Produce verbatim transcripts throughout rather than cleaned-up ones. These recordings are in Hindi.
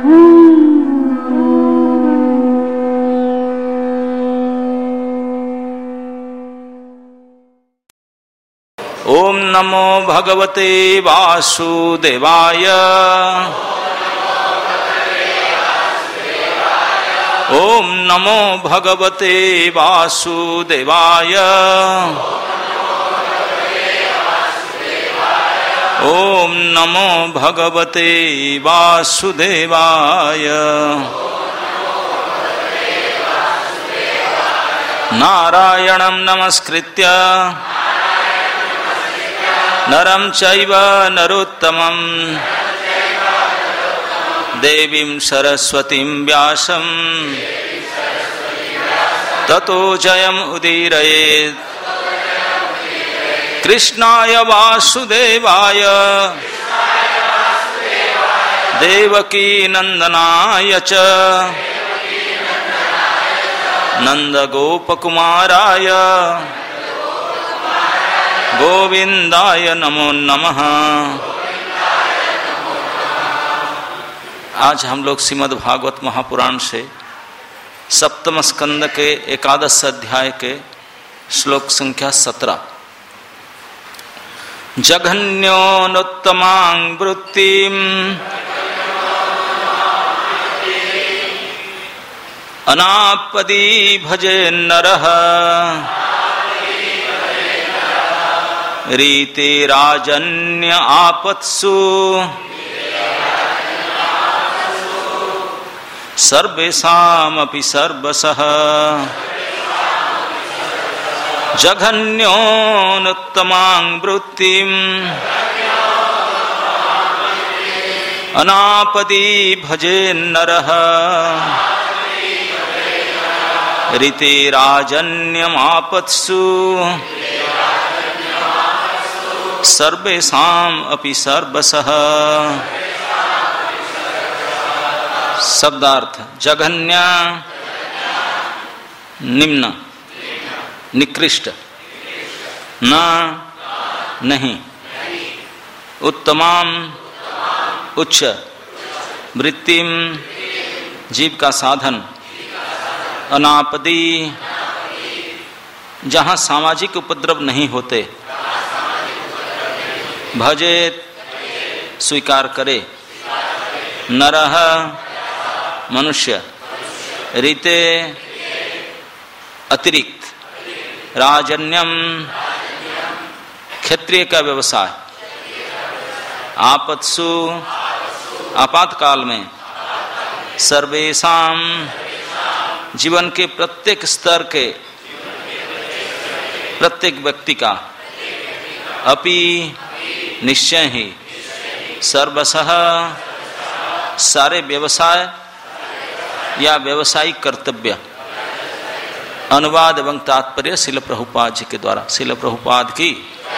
ओम नमो भगवते वासुदेवाय। ओम नमो भगवते वासुदेवाय। ओम नमो भगवते वासुदेवाय। नारायणं नमस्कृत्य नरं चैव नरोत्तमं देवीं सरस्वतीं व्यासं ततो जयम् उदीरयेत्। कृष्णाय वासुदेवाय देवकी नंदनाय च नंदगोपकुमाराय गोविंदाय नमो नमः। आज हम लोग श्रीमद् भागवत महापुराण से सप्तम स्कंद के एकादश अध्याय के श्लोक संख्या सत्रह। जघन्योनुत्तमां वृत्तिं अनापदी भजे नरः रीते राजन्य आपत्सु सर्वेषामपि सर्वशः। जघन्योनुत्तमां वृत्तिं अनापदी भजे नरः रीते राजन्यमापत्सु सर्वेषाम् अपि सर्वशः। शब्दार्थ जघन्य निम्न निकृष्ट न नहीं उत्तमाम उच्च वृत्तिम जीव का साधन अनापदी जहाँ सामाजिक उपद्रव नहीं होते भजेत स्वीकार करे नरह मनुष्य रीते अतिरिक्त राजन्यम क्षत्रिय का व्यवसाय आपत्सु आपातकाल में सर्वेषाम जीवन के प्रत्येक स्तर के प्रत्येक व्यक्ति का अपि निश्चय ही सर्वशः सारे व्यवसाय या व्यवसायिक कर्तव्य। अनुवाद एवं तात्पर्य शिल प्रभुपाद जी के द्वारा। शिल प्रभुपाद की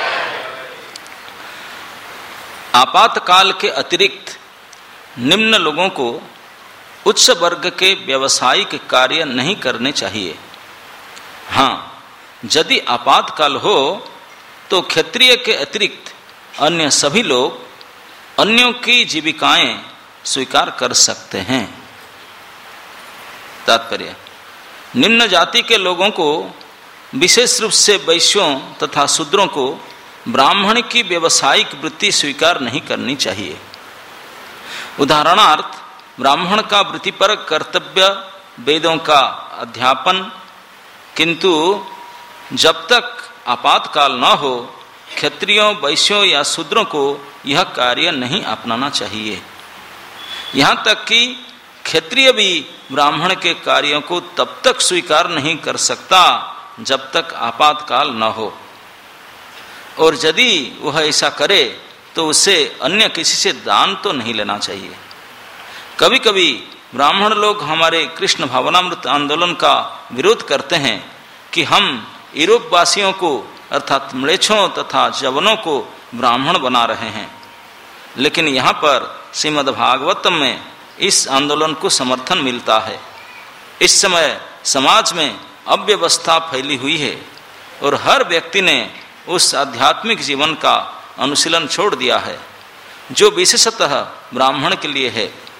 आपातकाल के अतिरिक्त निम्न लोगों को उच्च वर्ग के व्यवसायिक कार्य नहीं करने चाहिए। हाँ, यदि आपातकाल हो तो क्षत्रिय के अतिरिक्त अन्य सभी लोग अन्यों की जीविकाएं स्वीकार कर सकते हैं। तात्पर्य निम्न जाति के लोगों को विशेष रूप से वैश्यों तथा शूद्रों को ब्राह्मण की व्यवसायिक वृत्ति स्वीकार नहीं करनी चाहिए। उदाहरणार्थ ब्राह्मण का वृत्तिपर कर्तव्य वेदों का अध्यापन, किंतु जब तक आपातकाल न हो क्षत्रियों वैश्यों या शूद्रों को यह कार्य नहीं अपनाना चाहिए। यहाँ तक कि क्षत्रिय भी ब्राह्मण के कार्यों को तब तक स्वीकार नहीं कर सकता जब तक आपातकाल न हो, और यदि वह ऐसा करे तो उसे अन्य किसी से दान तो नहीं लेना चाहिए। कभी कभी ब्राह्मण लोग हमारे कृष्ण भावनामृत आंदोलन का विरोध करते हैं कि हम यूरोप वासियों को अर्थात म्लेच्छों तथा जवनों को ब्राह्मण बना रहे हैं, लेकिन यहाँ पर श्रीमद् भागवतम में इस आंदोलन को समर्थन मिलता है। इस समय समाज में अव्यवस्था फैली हुई है और हर व्यक्ति ने उस आध्यात्मिक जीवन का अनुशीलन छोड़ दिया है जो विशेषतः ब्राह्मण के लिए है।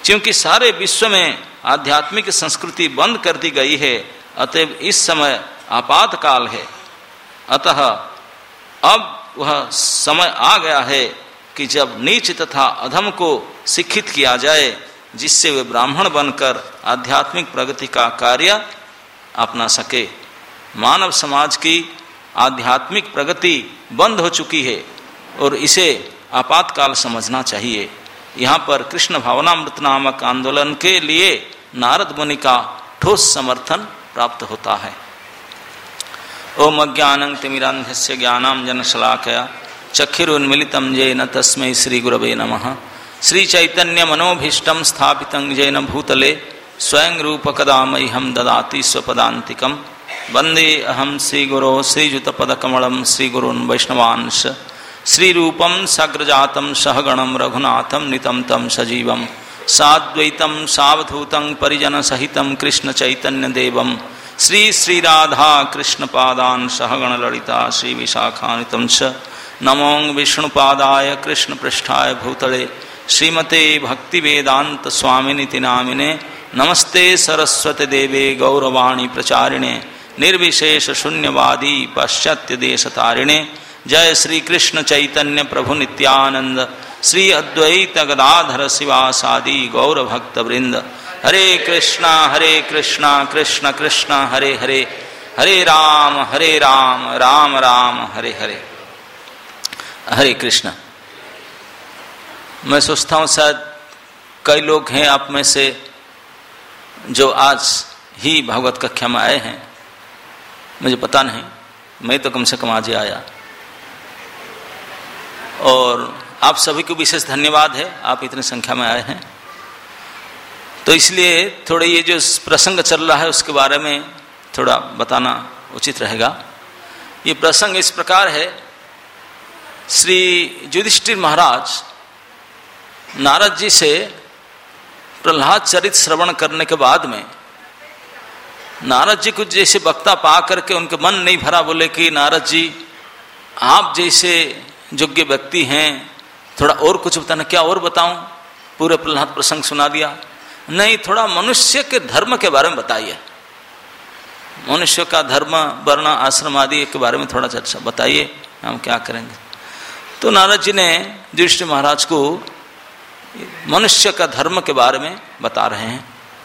क्योंकि सारे विश्व में आध्यात्मिक संस्कृति बंद कर दी गई है, अतएव इस समय आपातकाल है। अतः अब वह समय आ गया है कि जब नीच तथा अधम को शिक्षित किया जाए, जिससे वे ब्राह्मण बनकर आध्यात्मिक प्रगति का कार्य अपना सके। मानव समाज की आध्यात्मिक प्रगति बंद हो चुकी है और इसे आपातकाल समझना चाहिए। यहाँ पर कृष्ण भावनामृत नामक आंदोलन के लिए नारद मुनि का ठोस समर्थन प्राप्त होता है। ओम अज्ञानं तिमिरान्धस्य ज्ञानांजनशलाकया चक्षुरुन्मीलितं येन तस्मै श्री गुरवे नमः। श्री चैतन्य मनोभीष्टं स्थापितं येन भूतले स्वयं रूप कदा मह्यं ददाति स्वपदान्तिकं। वन्दे अहं श्रीगुरो श्रीयुतपदकमलं श्रीगुरून् वैष्णवांश श्रीरूपं साग्रजातं सहगणं रघुनाथं नितं तं सजीवं साद्वैतं सावधूतं परिजनसहितं कृष्णचैतन्यदेवं श्री श्रीराधा कृष्णपादान् सहगण ललिता श्रीविशाखान्वितं च। नमो विष्णुपादाय कृष्णपृष्ठाय भूतले श्रीमते भक्तिवेदांत स्वामिनिति नामिने। नमस्ते सरस्वती देवे गौरवाणी प्रचारिणे निर्विशेष शून्यवादी पाश्चात्य देशतारिणे। जय श्री कृष्ण चैतन्य प्रभु नित्यानंद श्री अद्वैत गदाधर शिवासादि गौर भक्त वृंद। हरे कृष्णा हरे कृष्णा कृष्ण कृष्ण हरे हरे, हरे राम हरे राम राम राम हरे हरे। हरे कृष्ण। मैं सोचता हूँ शायद कई लोग हैं आप में से जो आज ही भागवत कक्षा में आए हैं, मुझे पता नहीं, मैं तो कम से कम आज ही आया। और आप सभी को विशेष धन्यवाद है, आप इतनी संख्या में आए हैं। तो इसलिए थोड़े ये जो प्रसंग चल रहा है उसके बारे में थोड़ा बताना उचित रहेगा। ये प्रसंग इस प्रकार है, श्री युधिष्ठिर महाराज नारद जी से प्रहलाद चरित श्रवण करने के बाद में नारद जी को जैसे वक्ता पा करके उनके मन नहीं भरा, बोले कि नारद जी आप जैसे योग्य व्यक्ति हैं, थोड़ा और कुछ बताना। क्या और बताऊं? पूरे प्रहलाद प्रसंग सुना दिया। नहीं, थोड़ा मनुष्य के धर्म के बारे में बताइए, मनुष्य का धर्म वर्ण आश्रम आदि के बारे में थोड़ा चर्चा बताइए, हम क्या करेंगे। तो नारद जी ने युधिष्ठिर महाराज को मनुष्य का धर्म के बारे में बता रहे हैं।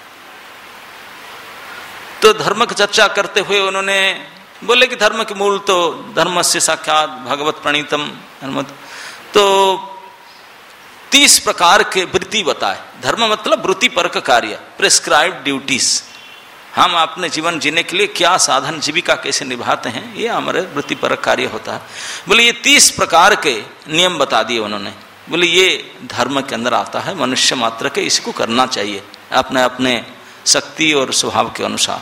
तो धर्म की चर्चा करते हुए उन्होंने बोले कि धर्म के मूल तो धर्म से साक्षात भगवत प्रणीतम धर्म। तो तीस प्रकार के वृत्ति बताए। धर्म मतलब वृत्ति परक कार्य, प्रिस्क्राइब्ड ड्यूटीज। हम अपने जीवन जीने के लिए क्या साधन जीविका कैसे निभाते हैं, ये हमारे वृत्ति परक कार्य होता है। बोले ये तीस प्रकार के नियम बता दिए उन्होंने। बोले ये धर्म के अंदर आता है, मनुष्य मात्र के इसको करना चाहिए अपने अपने शक्ति और स्वभाव के अनुसार।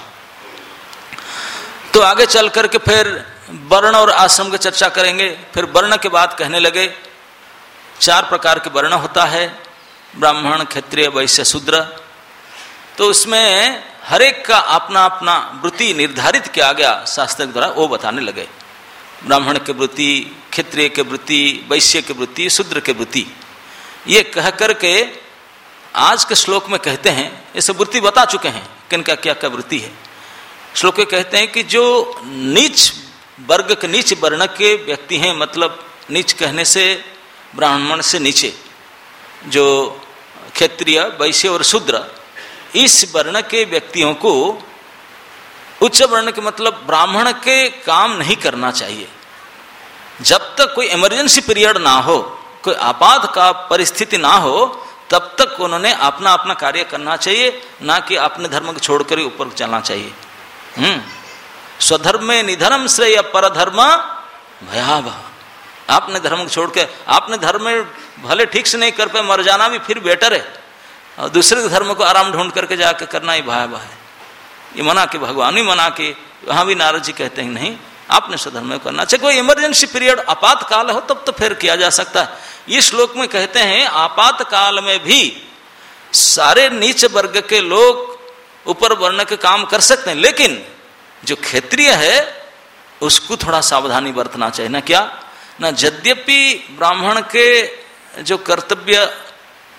तो आगे चल करके फिर वर्ण और आश्रम की चर्चा करेंगे। फिर वर्ण के बाद कहने लगे चार प्रकार के वर्ण होता है, ब्राह्मण क्षत्रिय वैश्य शूद्र। तो उसमें हरेक का अपना अपना वृत्ति निर्धारित किया गया शास्त्र द्वारा, वो बताने लगे। ब्राह्मण के वृत्ति, क्षत्रिय के वृत्ति, वैश्य के वृत्ति, शूद्र के वृत्ति, ये कह करके आज के श्लोक में कहते हैं, ये सब वृत्ति बता चुके हैं किनका क्या क्या वृत्ति है। श्लोक में कहते हैं कि जो नीच वर्ग के नीच वर्ण के व्यक्ति हैं, मतलब नीच कहने से ब्राह्मण से नीचे, जो क्षत्रिय वैश्य और शूद्र, इस वर्ण के व्यक्तियों को उच्च वर्ण के मतलब ब्राह्मण के काम नहीं करना चाहिए। जब तक कोई इमरजेंसी पीरियड ना हो, कोई आपात का परिस्थिति ना हो, तब तक उन्होंने अपना अपना कार्य करना चाहिए, ना कि अपने धर्म को छोड़कर ही ऊपर चलना चाहिए। हम्म स्वधर्म में निधनम श्रेय परधर्म भयावह। आपने धर्म को छोड़ के आपने धर्म में भले ठीक से नहीं कर पाए, मर जाना भी फिर बेटर है, और दूसरे धर्म को आराम ढूंढ करके जाके करना ही भयावह है। ये मना के भगवान ही मना के, वहां भी नारद जी कहते हैं नहीं, आपने स्वधर्म में करना चाहिए। कोई इमरजेंसी पीरियड आपातकाल हो तब तो फिर किया जा सकता है। इस श्लोक में कहते हैं आपातकाल में भी सारे नीच वर्ग के लोग ऊपर वर्ण के काम कर सकते हैं, लेकिन जो क्षत्रिय है उसको थोड़ा सावधानी बरतना चाहिए। ना क्या ना, यद्यपि ब्राह्मण के जो कर्तव्य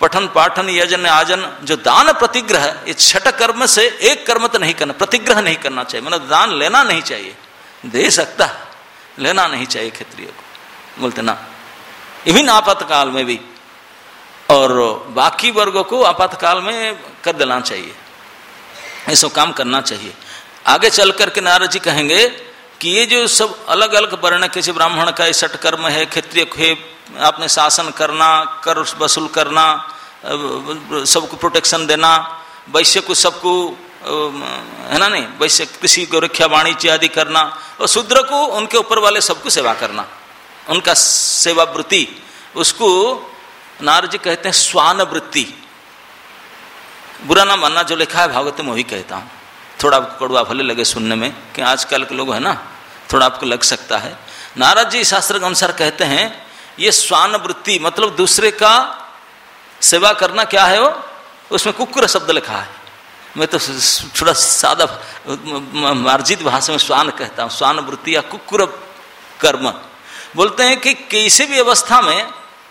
पठन पाठन यजन आजन जो दान प्रतिग्रह, ये छठ कर्म से एक कर्म तो नहीं करना, प्रतिग्रह नहीं करना चाहिए, मतलब दान लेना नहीं चाहिए, दे सकता है, लेना नहीं चाहिए क्षत्रिय को, बोलते ना। इवन आपातकाल में भी, और बाकी वर्गों को आपातकाल में कर देना चाहिए, ये सब काम करना चाहिए। आगे चल करके नारद जी कहेंगे कि ये जो सब अलग अलग वर्ण के, ब्राह्मण का ये षट कर्म है, क्षत्रिय को आपने शासन करना, कर वसूल करना, सबको प्रोटेक्शन देना, वैश्य को सबको है ना नहीं, वैश्य कृषि गोरक्षा वाणिज्य आदि करना, और शूद्र को उनके ऊपर वाले सबको सेवा करना, उनका सेवा वृत्ति, उसको नारद जी कहते हैं स्वान वृत्ति। बुरा ना मानना, जो लिखा है भागवत में वही कहता हूँ, थोड़ा आपको कड़वा भले लगे सुनने में कि आजकल के लोग है ना, थोड़ा आपको लग सकता है। नारद जी शास्त्र के अनुसार कहते हैं ये स्वान वृत्ति मतलब दूसरे का सेवा करना क्या है, वो उसमें कुक्कुर शब्द लिखा है, मैं तो थोड़ा सादा मार्जित भाषा में स्वान कहता हूँ, स्वान वृत्ति या कुक्कुर कर्म। बोलते हैं कि किसी भी अवस्था में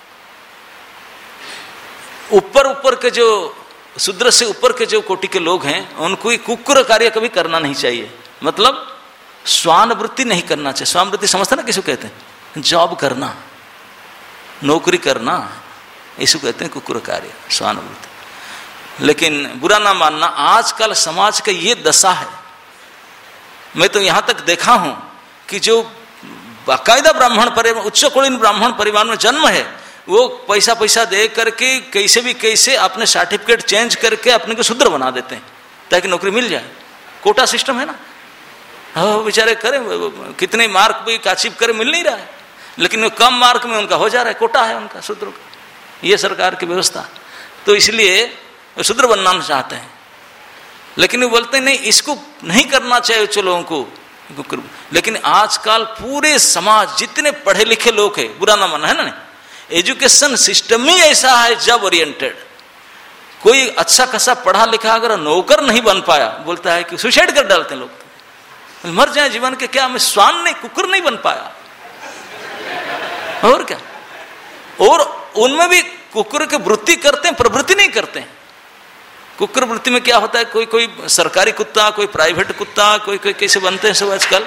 ऊपर ऊपर के जो शूद्र से ऊपर के जो कोटि के लोग हैं उनको कुक्कुर कार्य कभी करना नहीं चाहिए, मतलब स्वान वृत्ति नहीं करना चाहिए। स्वान वृत्ति समझते ना, किसको कहते हैं? जॉब करना, नौकरी करना, इसको कहते हैं कुक्कुर कार्य, स्वान वृत्ति। लेकिन बुरा ना मानना, आजकल समाज का ये दशा है। मैं तो यहां तक देखा हूं कि जो बाकायदा ब्राह्मण परिवार, उच्च कुलीन ब्राह्मण परिवार में जन्म है, वो पैसा पैसा दे करके कैसे भी कैसे अपने सर्टिफिकेट चेंज करके अपने को शूद्र बना देते हैं ताकि नौकरी मिल जाए। कोटा सिस्टम है ना, हाँ बेचारे करें कितने मार्क भी काचिप करे, मिल नहीं रहा है, लेकिन कम मार्क में उनका हो जा रहा है, कोटा है उनका शूद्र का, ये सरकार की व्यवस्था। तो इसलिए शूद्र बनना चाहते हैं, लेकिन वो बोलते हैं नहीं, इसको नहीं करना चाहिए उच्च लोगों को। लेकिन आजकल पूरे समाज जितने पढ़े लिखे लोग हैं, बुरा ना माना है ना, एजुकेशन सिस्टम ही ऐसा है जॉब ओरिएंटेड। कोई अच्छा खासा पढ़ा लिखा अगर नौकर नहीं बन पाया, बोलता है कि सुसाइड कर डालते हैं लोग, मर जाए जीवन के, क्या मैं स्वान नहीं कुकुर नहीं बन पाया, और क्या। और उनमें भी कुकुर की वृत्ति करते हैं, प्रवृत्ति नहीं करते हैं। कुकुर वृत्ति में क्या होता है, कोई कोई सरकारी कुत्ता, कोई प्राइवेट कुत्ता, कोई कोई कैसे बनते हैं सब आजकल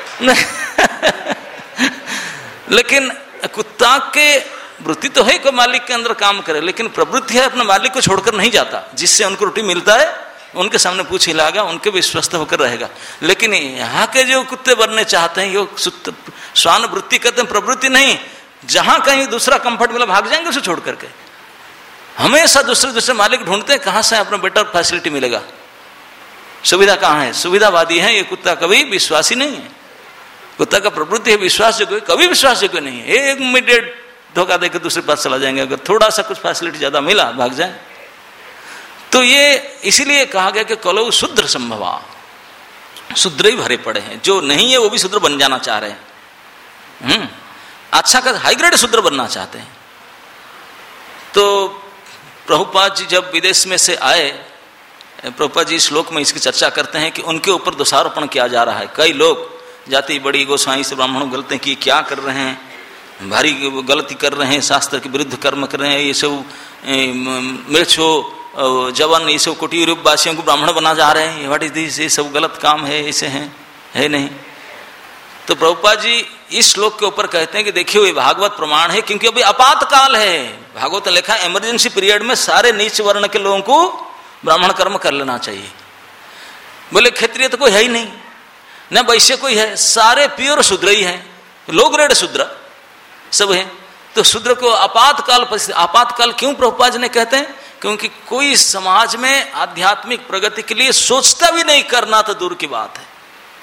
लेकिन कुत्ता के वृत्ति तो है कोई मालिक के अंदर काम करे, लेकिन प्रवृत्ति है अपने मालिक को छोड़कर नहीं जाता, जिससे उनको रोटी मिलता है उनके सामने पूछ हिलाएगा, उनके भी स्वस्थ होकर रहेगा। लेकिन यहाँ के जो कुत्ते बनने चाहते हैं, यो स्वान वृत्ति करते हैं, प्रवृत्ति नहीं। जहां कहीं दूसरा कंफर्ट मिला भाग जाएंगे उसे छोड़ करके, हमेशा दूसरे दूसरे मालिक ढूंढते हैं कहां से अपना बेटर फैसिलिटी मिलेगा, सुविधा कहां है, सुविधावादी है। ये कुत्ता कभी विश्वासी नहीं है, कुत्ता का प्रवृत्ति है विश्वास योग्य, कभी विश्वास योग्य नहीं है। एक इमीडिएट धोखा देकर दूसरे पास चला जाएंगे, अगर थोड़ा सा कुछ फैसिलिटी ज्यादा मिला भाग जाए। तो ये इसीलिए कहा गया कि कलौ शूद्र संभवा, शूद्र ही भरे पड़े हैं, जो नहीं है वो भी शूद्र बन जाना चाह रहे हैं, हम्म अच्छा का हाई ग्रेड शूद्र बनना चाहते हैं। तो प्रभुपाद जी जब विदेश में से आए, प्रभुपाद जी श्लोक में इसकी चर्चा करते हैं कि उनके ऊपर दोषारोपण किया जा रहा है। कई लोग जाति बड़ी गोसाई से ब्राह्मणों गलती की, क्या कर रहे हैं, भारी गलती कर रहे हैं, शास्त्र के विरुद्ध कर्म कर रहे हैं, ये सब मृक्षो जवन, ये सब कोटि यूरोप वासियों को ब्राह्मण बना जा रहे हैं, व्हाट इज दिस, ये सब गलत काम है, ऐसे हैं है नहीं। तो प्रभुपाद जी इस श्लोक के ऊपर कहते हैं कि देखिए ये भागवत प्रमाण है, क्योंकि अभी आपातकाल है, भागवत लिखा है इमरजेंसी पीरियड में सारे नीच वर्ण के लोगों को ब्राह्मण कर्म कर लेना चाहिए। बोले क्षत्रिय तो कोई है ही नहीं, न वैश्य कोई है, सारे प्योर शूद्र ही हैं, लो ग्रेड शूद्र सब है। तो शूद्र को आपातकाल, आपातकाल क्यों प्रभुपाद जी ने कहते हैं, क्योंकि कोई समाज में आध्यात्मिक प्रगति के लिए सोचता भी नहीं, करना तो दूर की बात है।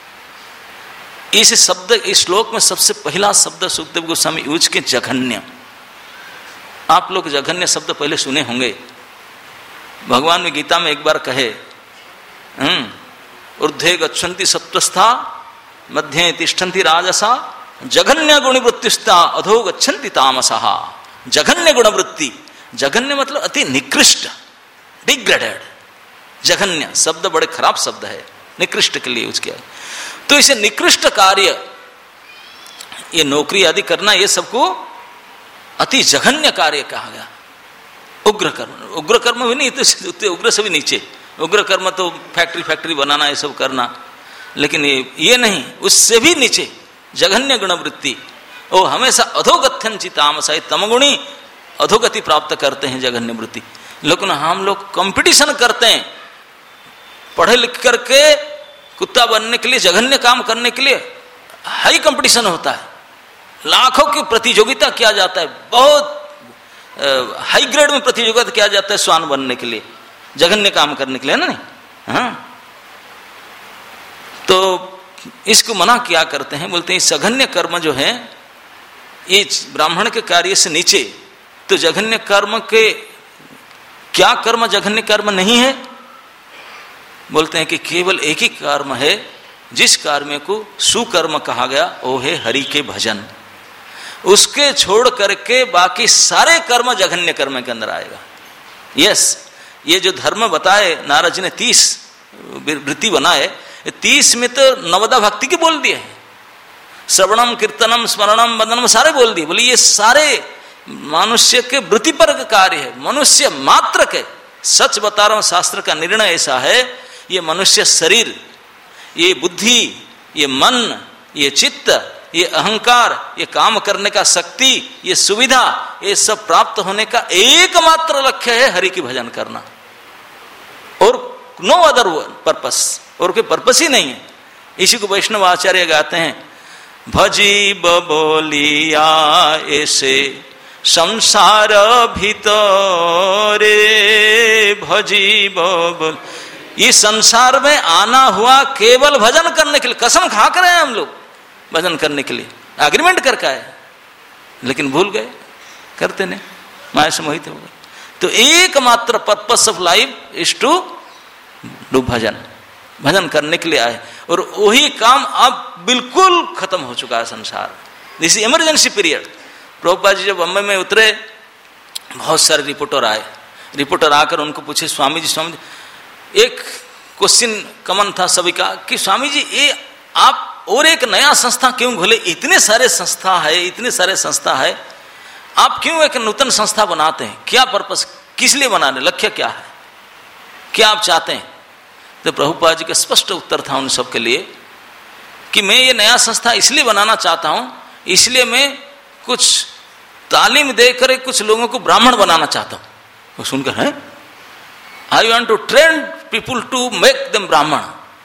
इस शब्द, इस श्लोक में सबसे पहला शब्द सुखदेव गोस्वामी यूज के जघन्य। आप लोग जघन्य शब्द पहले सुने होंगे, भगवान में गीता में एक बार कहे, हम्म ऊर्ध्वे गच्छन्ति सत्वस्था मध्ये तिष्ठन्ति राजसा जघन्य गुणवृत्तिस्ता अधो गच्छन्ति तामसः। जघन्य गुणवृत्ति, जघन्य मतलब अति निकृष्ट, डिग्रेडेड। जघन्य शब्द बड़े खराब शब्द है, निकृष्ट के लिए यूज किया। तो इसे निकृष्ट कार्य, ये नौकरी आदि करना, ये सबको अति जघन्य कार्य कहा गया। उग्र कर्म, उग्र कर्म भी नहीं तो उग्र से भी नीचे। उग्र कर्म तो फैक्ट्री फैक्ट्री बनाना, ये सब करना, लेकिन ये ये नहीं, उससे भी नीचे जघन्य गुणवृत्ति। वो हमेशा अधोगत्यन चितामसाई, तमगुणी अधोगति प्राप्त करते हैं जघन्य वृत्ति। लेकिन हम लोग कंपटीशन करते हैं पढ़े लिख करके कुत्ता बनने के लिए, जघन्य काम करने के लिए हाई कंपटीशन होता है, लाखों की प्रतियोगिता किया जाता है, बहुत हाई ग्रेड में प्रतियोगिता किया जाता है श्वान बनने के लिए, जघन्य काम करने के लिए, ना नहीं। हाँ, तो इसको मना क्या करते हैं, बोलते हैं सघन्य कर्म जो है ये ब्राह्मण के कार्य से नीचे। तो जघन्य कर्म के क्या कर्म जघन्य कर्म नहीं है? बोलते हैं कि केवल एक ही कर्म है जिस कर्म को सुकर्म कहा गया, वो है हरि के भजन। उसके छोड़ करके बाकी सारे कर्म जघन्य कर्म के अंदर आएगा। यस, ये जो धर्म बताए नारद जी ने, तीस वृत्ति बनाए, तीस में तो नवदा भक्ति की बोल दिए हैं, श्रवणम कीर्तनम स्मरणम वंदनम सारे बोल दिए। बोले ये सारे मनुष्य के वृत्ति पर कार्य है, मनुष्य मात्र के। सच बता रहा हूं, शास्त्र का निर्णय ऐसा है, ये मनुष्य शरीर, ये बुद्धि, ये मन, ये चित्त, ये अहंकार, ये काम करने का शक्ति, ये सुविधा, ये सब प्राप्त होने का एकमात्र लक्ष्य है हरि की भजन करना, और नो अदर पर्पस, और कोई पर्पस ही नहीं है। इसी को वैष्णव आचार्य गाते हैं, भजी बोलिया ऐसे संसार भीतरे, भजी बोल, इस संसार में आना हुआ केवल भजन करने के लिए। कसम खा कर आए हम लोग भजन करने के लिए, एग्रीमेंट करके आए, लेकिन भूल गए, करते नहीं, माया से मोहित हो गए। तो एकमात्र purpose of life is to do bhajan, भजन करने के लिए आए, और वही काम अब बिल्कुल खत्म हो चुका है संसार। This is emergency period. Prabhupada ji जब बम्बई में उतरे, बहुत सारे रिपोर्टर आए, रिपोर्टर आकर उनको पूछे, स्वामी जी स्वामी जी, एक क्वेश्चन कमन था सभी का कि स्वामी जी ये आप और एक नया संस्था क्यों खोले? इतने सारे संस्था है, इतने सारे संस्था है, आप क्यों एक नूतन संस्था बनाते हैं? क्या पर्पस, किस लिए बनाने, लक्ष्य क्या है, क्या आप चाहते हैं? तो प्रभुपाद जी का स्पष्ट उत्तर था उन सबके लिए कि मैं ये नया संस्था इसलिए बनाना चाहता हूं, इसलिए मैं कुछ तालीम देकर कुछ लोगों को ब्राह्मण बनाना चाहता हूं। वो सुनकर है, I want to train people to make them Brahman,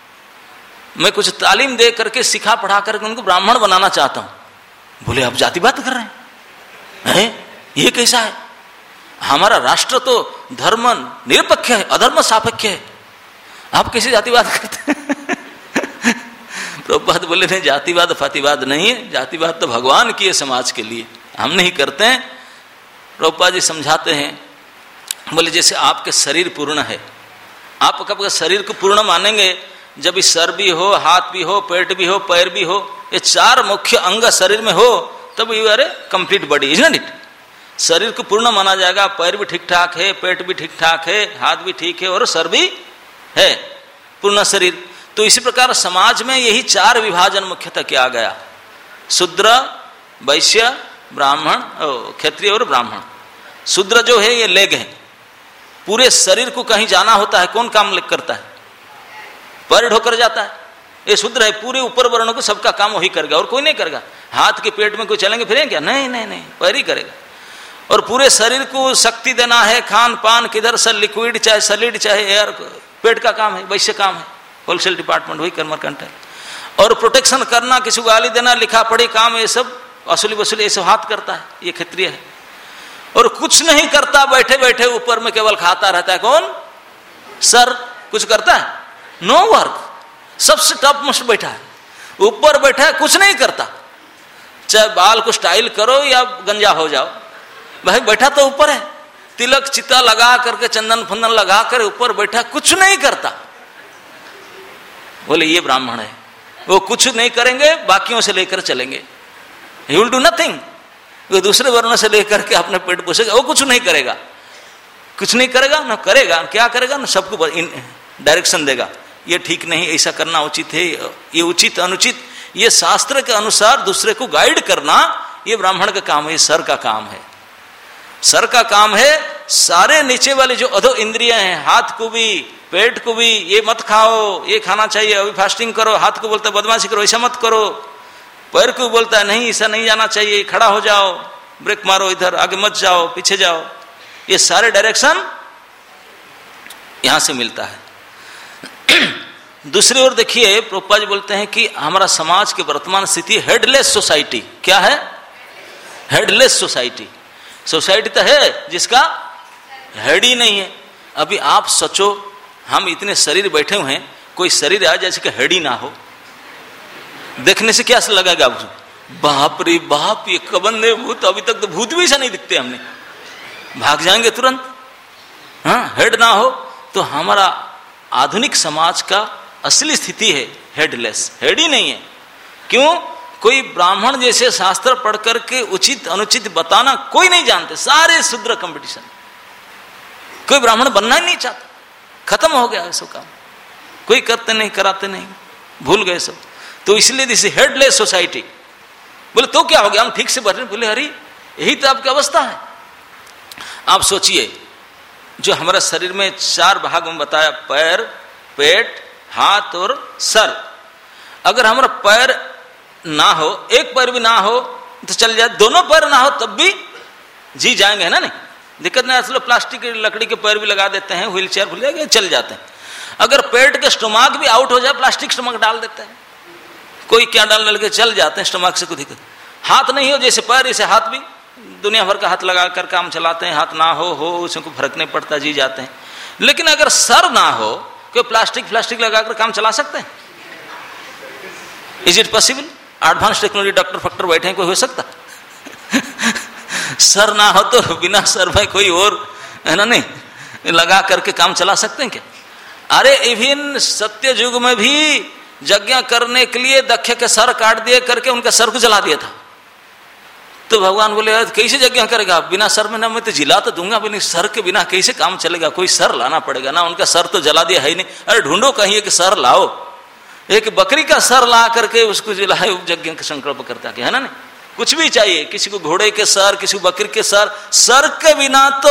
मैं कुछ तालीम दे करके सिखा पढ़ा करके उनको ब्राह्मण बनाना चाहता हूं। बोले आप जातिवाद कर रहे हैं, हैं? ये कैसा है? हमारा राष्ट्र तो धर्म निरपेक्ष है, अधर्म सापेक्ष है, आप कैसे जातिवाद करते हैं? प्रभुपाद बोले नहीं, जातिवाद फातिवाद नहीं है, जातिवाद तो भगवान की है समाज के लिए, हम नहीं करते हैं। प्रभुपाद जी समझाते हैं, बोले जैसे आपके शरीर पूर्ण है, आप कब शरीर को पूर्ण मानेंगे जब इस सर भी हो, हाथ भी हो, पेट भी हो, पैर भी हो, ये चार मुख्य अंग शरीर में हो, तब you are a complete body, is not it? शरीर को पूर्ण माना जाएगा, पैर भी ठीक ठाक है, पेट भी ठीक ठाक है, हाथ भी ठीक है और सर भी है, पूर्ण शरीर। तो इसी प्रकार समाज में यही चार विभाजन मुख्यतः किया गया, शूद्र, वैश्य, ब्राह्मण, क्षत्रिय और ब्राह्मण। शूद्र जो है ये लेग है, पूरे शरीर को कहीं जाना होता है, कौन काम करता है? पैर ढोकर जाता है, ये शूद्र है, पूरे ऊपर वर्णों को सबका काम वही करेगा और कोई नहीं करेगा। हाथ के पेट में कोई चलेंगे फिरेंगे क्या? नहीं नहीं नहीं, पैर ही करेगा। और पूरे शरीर को शक्ति देना है, खान पान किधर से, लिक्विड चाहे सलिड चाहे एयर, पेट का काम है, वैश्य काम है, होलसेल डिपार्टमेंट वही मर्केंटाइल। और प्रोटेक्शन करना, किसी को गाली देना, लिखा पढ़ी काम, ये सब वसूली वसूली ये सब हाथ करता है, ये क्षत्रिय है। और कुछ नहीं करता, बैठे बैठे ऊपर में केवल खाता रहता है, कौन? सर। कुछ करता है? नो वर्क, सबसे टॉप मोस्ट बैठा है, ऊपर बैठा है, कुछ नहीं करता। चाहे बाल को स्टाइल करो या गंजा हो जाओ, भाई बैठा तो ऊपर है, तिलक चिता लगा करके, चंदन फंदन लगा कर ऊपर बैठा, कुछ नहीं करता। बोले ये ब्राह्मण है, वो कुछ नहीं करेंगे, बाकियों से लेकर चलेंगे, ही विल डू नथिंग। वो दूसरे वर्णों से लेकर के अपने पेट पोसेगा, वो कुछ नहीं करेगा, कुछ नहीं करेगा ना करेगा, क्या करेगा ना सबको डायरेक्शन देगा, ये ठीक नहीं, ऐसा करना उचित है, ये उचित अनुचित, ये शास्त्र के अनुसार दूसरे को गाइड करना, ये ब्राह्मण का काम है, ये सर का काम है। सर का काम है सारे नीचे वाले जो अधो इंद्रियां हैं, हाथ को भी पेट को भी, ये मत खाओ, ये खाना चाहिए, अभी फास्टिंग करो, हाथ को बोलता है बदमाशी करो, ऐसा मत करो, पैर को बोलता है नहीं ऐसा नहीं जाना चाहिए, खड़ा हो जाओ, ब्रेक मारो, इधर आगे मत जाओ, पीछे जाओ, ये सारे डायरेक्शन यहां से मिलता है। दूसरी ओर देखिए प्रभुपाद जी बोलते हैं कि हमारा समाज की वर्तमान स्थिति हेडलेस सोसाइटी, क्या है? Headless society. सोसाइटी तो है जिसका हेड ही नहीं है। अभी आप सोचो, हम इतने शरीर बैठे हुए हैं, कोई शरीर आए जैसे कि हेड ही ना हो, देखने से क्या लगेगा आपको? बाप रे बाप, ये कबन ने भूत, अभी तक तो भूत भी ऐसा नहीं दिखते, हमने भाग जाएंगे तुरंत। हाँ, हेड ना हो तो हमारा आधुनिक समाज का असली स्थिति है हेडलेस, हेड ही नहीं है। क्यों? कोई ब्राह्मण जैसे शास्त्र पढ़ करके उचित अनुचित बताना कोई नहीं जानते, सारे शूद्र कंपटीशन, कोई ब्राह्मण बनना ही नहीं चाहता, खत्म हो गया सब काम, कोई करते नहीं कराते नहीं, भूल गए सब। तो इसलिए दिस हेडलेस सोसाइटी। बोले तो क्या हो गया, हम ठीक से बढ़ रहे? बोले अरे यही तो आपकी अवस्था है। आप सोचिए, जो हमारा शरीर में चार भाग में बताया, पैर, पेट, हाथ और सर, अगर हमारा पैर ना हो, एक पैर भी ना हो तो चल जाए, दोनों पैर ना हो तब भी जी जाएंगे, है ना? नहीं दिक्कत नहीं, असलो प्लास्टिक की लकड़ी के पैर भी लगा देते हैं, व्हील चेयर भूल जाएंगे, चल जाते हैं। अगर पेट के स्टोमाक भी आउट हो जाए, प्लास्टिक स्टोमाक डाल देते हैं, कोई क्या डालने लगे, चल जाते हैं, स्टोमाक से कोई दिक्कत। हाथ नहीं हो जैसे पैर, ऐसे हाथ भी दुनिया भर का हाथ लगा कर काम चलाते हैं, हाथ ना हो हो उसमें कोई फर्क नहीं पड़ता, जी जाते हैं। लेकिन अगर सर ना हो, कोई प्लास्टिक प्लास्टिक लगाकर काम चला सकते हैं? Is it possible? Advance technology, doctor फक्टर बैठे हैं, कोई हो सकता? सर ना हो तो बिना सर भाई कोई और, है ना, नहीं लगा करके काम चला सकते हैं क्या? अरे इवन सत्य युग में भी यज्ञ करने के लिए दक्ष के सर काट दिए करके उनका सर को जला दिया था। तो भगवान बोले कैसे यज्ञ करेगा बिना सर में? ना मैं तो जिला तो दूंगा, बिना सर के बिना कैसे काम चलेगा? कोई सर लाना पड़ेगा ना, उनका सर तो जला दिया है ही नहीं। अरे ढूंढो कहीं एक सर लाओ, एक बकरी का सर ला करके उसको जलाए, यज्ञ का संकल्प करता है ना? नहीं, कुछ भी चाहिए, किसी को घोड़े के सर, किसी को बकरी के सर, सर के बिना तो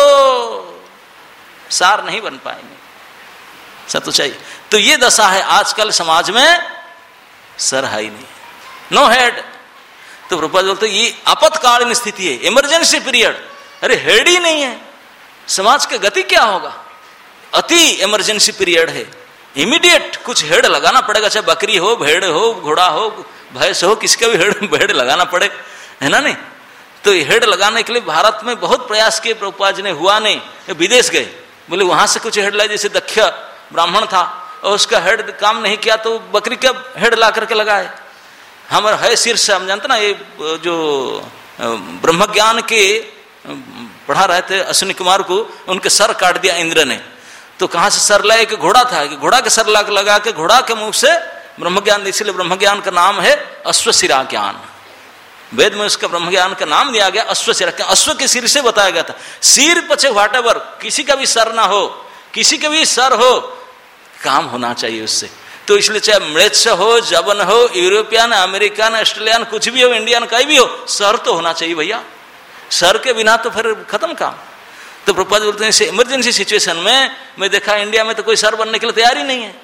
सार नहीं बन पाएंगे, सर तो चाहिए। तो ये दशा है आजकल समाज में, सर है ही नहीं, नो हेड। तो प्रभुपाद बोलते ये आपातकालीन स्थिति है, इमरजेंसी पीरियड। अरे हेड ही नहीं है, समाज की गति क्या होगा? अति इमरजेंसी पीरियड है, इमीडिएट कुछ हेड लगाना पड़ेगा, चाहे बकरी हो, भेड़ हो, घोड़ा हो, भैंस हो, किसका भी हेड हेड लगाना पड़े, है ना? नहीं तो हेड लगाने के लिए भारत में बहुत प्रयास किए प्रभुपाद जी ने, हुआ नहीं, विदेश गए, बोले वहां से कुछ हेड लाए। जैसे दक्ष ब्राह्मण था और उसका हेड काम नहीं किया तो बकरी का हेड ला करके लगाए। हमारा है शीर्ष, हम जानते ना, ये जो ब्रह्म ज्ञान के पढ़ा रहे थे अश्विनी कुमार को, उनके सर काट दिया इंद्र ने। तो कहां से सर लाए? कि घोड़ा था, कि घोड़ा के सर लगा लगा के घोड़ा के मुंह से ब्रह्म ज्ञान, इसलिए ब्रह्म ज्ञान का नाम है अश्वशिरा ज्ञान। वेद में उसका ब्रह्म ज्ञान का नाम दिया गया अश्वशिरा। अश्व के सिर से बताया गया था, सिर पचे व्हाटएवर, किसी का भी सर ना हो, किसी के भी सर हो, काम होना चाहिए उससे। तो इसलिए चाहे म्लेच्छ हो, जबन हो, यूरोपियन, अमेरिकन, ऑस्ट्रेलियन, कुछ भी हो, इंडियन कहीं भी हो, सर तो होना चाहिए भैया, सर के बिना तो फिर खत्म काम। तो प्रभुपाद बोलते हैं इमरजेंसी सिचुएशन में मैं देखा इंडिया में तो कोई सर बनने के लिए तैयार ही नहीं है,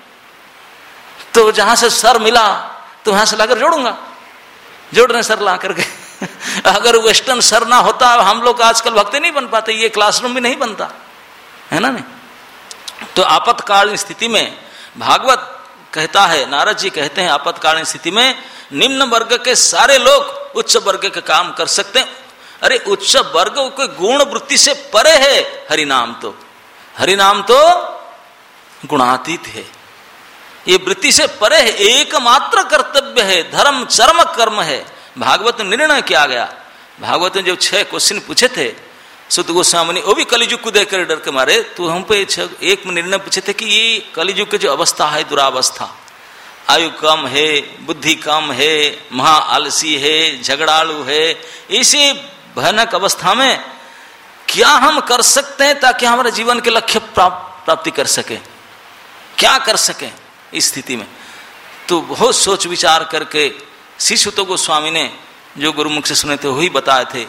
तो जहां से सर मिला तो वहां से लाकर जोड़ूंगा, जोड़ रहे सर ला करके। अगर वेस्टर्न सर ना होता, हम लोग आजकल भक्ति नहीं बन पाते, ये क्लासरूम भी नहीं बनता, है ना? नहीं तो आपातकालीन स्थिति में भागवत कहता है, नारद जी कहते हैं आपातकालीन स्थिति में निम्न वर्ग के सारे लोग उच्च वर्ग के काम कर सकते हैं। अरे उच्च वर्ग के गुण वृत्ति से परे है हरिनाम, तो हरिनाम तो गुणातीत है, ये वृत्ति से परे है, एकमात्र कर्तव्य है, धर्म चरम कर्म है। भागवत में निर्णय किया गया, भागवत में जब छह क्वेश्चन पूछे थे सुत गोस्वामी ने, वो भी कलिजुग को देखकर डर के मारे, तो हम पे एक निर्णय पूछे थे कि ये कलिजुग की जो अवस्था है, दुरावस्था, आयु कम है, बुद्धि कम है, महा आलसी है, झगड़ालू है, इसी भयानक अवस्था में क्या हम कर सकते हैं ताकि हमारे जीवन के लक्ष्य प्राप्ति कर सके, क्या कर सके इस स्थिति में? तो बहुत सोच विचार करके श्री सुत गोस्वामी ने जो गुरुमुख से सुने थे वही बताए थे